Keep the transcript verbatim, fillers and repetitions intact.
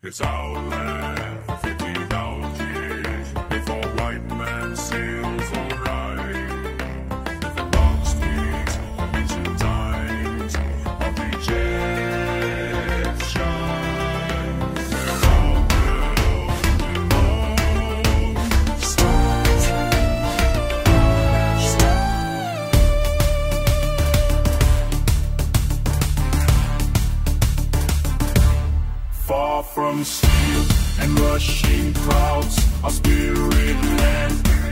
It's our land, fifty thousand years before white man sails alright. The long streets of ancient times of Egyptian. They're all built in long stones. Far from steel and rushing crowds, our spirit land